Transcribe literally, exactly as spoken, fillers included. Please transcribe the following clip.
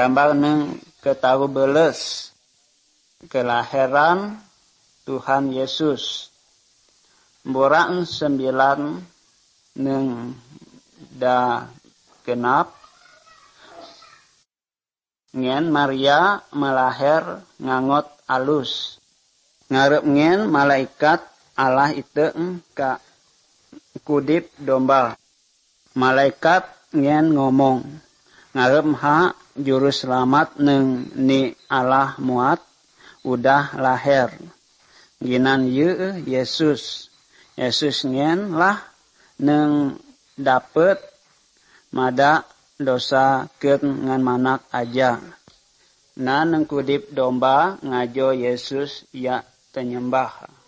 Gambar neng ketahu beles kelahiran Tuhan Yesus. Boraan sembilan neng da genap. Ngen Maria melahir ngangot alus. Ngarep ngen malaikat Allah iteung ka kudip domba. Malaikat ngen ngomong. Ngarep ha juru selamat neng ni Allah muat udah lahir. Ginan ye Yesus. Yesus ngen lah neng dapet mada dosa ket ngan manak aja. Na neng kudip domba ngajo Yesus ya tenyembah.